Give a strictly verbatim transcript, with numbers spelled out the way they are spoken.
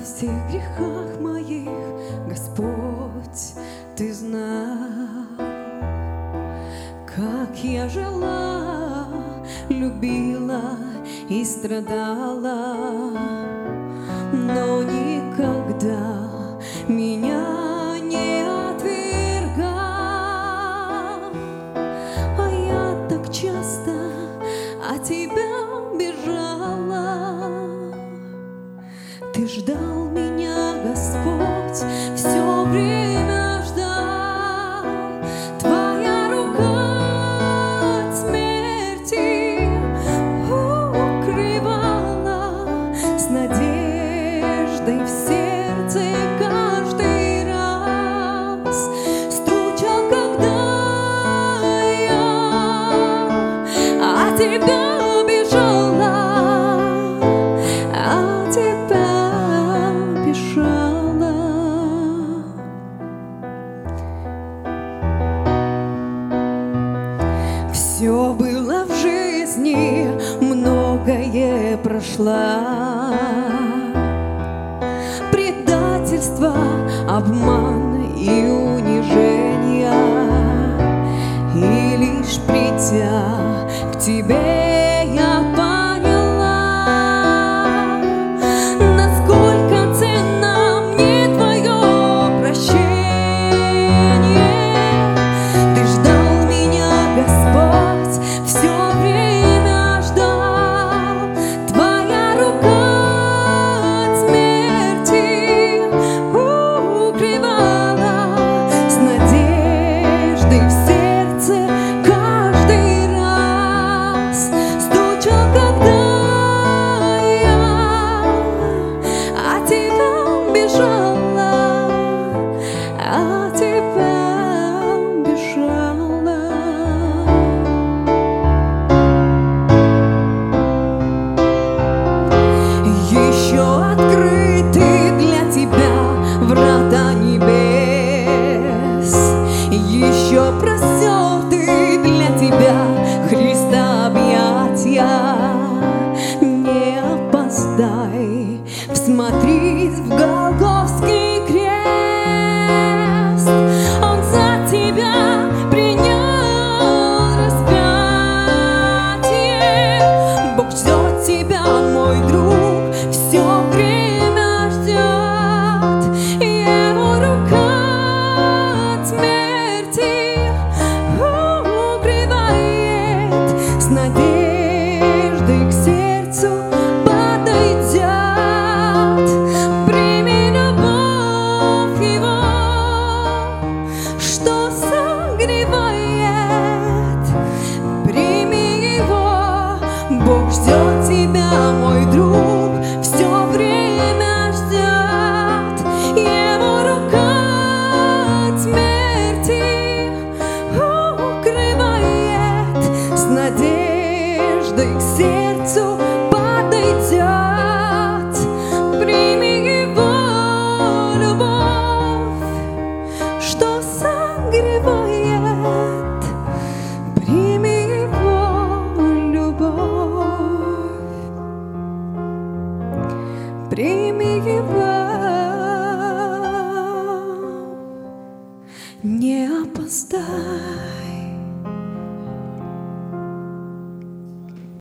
всех грехах моих, Господь, Ты знал, как я жила, любила и страдала, но никогда меня не отвергал. А я так часто от Тебя бежала. Ты ждал меня, Господь, все время ждал. Твоя рука от смерти укрывала, с надеждой в сердце каждый раз стучал, когда я от Тебя бежала, от Тебя бежала. Все было в жизни, многое прошла. Предательство, обман и унижение. И лишь придя к Тебе, я поняла, насколько ценно мне Твое прощение. Ты ждал меня, Господь, все время ждал. Твоя рука от смерти укрывала, с надеждой в сердце каждый раз стучал, когда я от Тебя бежала, от Тебя бежала. Еще открыты для Тебя врата небес, еще простерты для Тебя, Христа, объятья. Не опоздай всмотрись в Голгофский крест. Он за Тебя принял распятие. Бог ждет Тебя, мой друг, все время ждет. Его рука от смерти укрывает, с надеждой к сердцу подойдет. Прими любовь Его, что согревает. Прими Его, Бог ждет Тебя, мой друг, все время ждет. Его рука от смерти укрывает, с надеждой к сердцу подойдет. Прими Его любовь, что согревает. Прими Его любовь, прими Его. Не опоздай.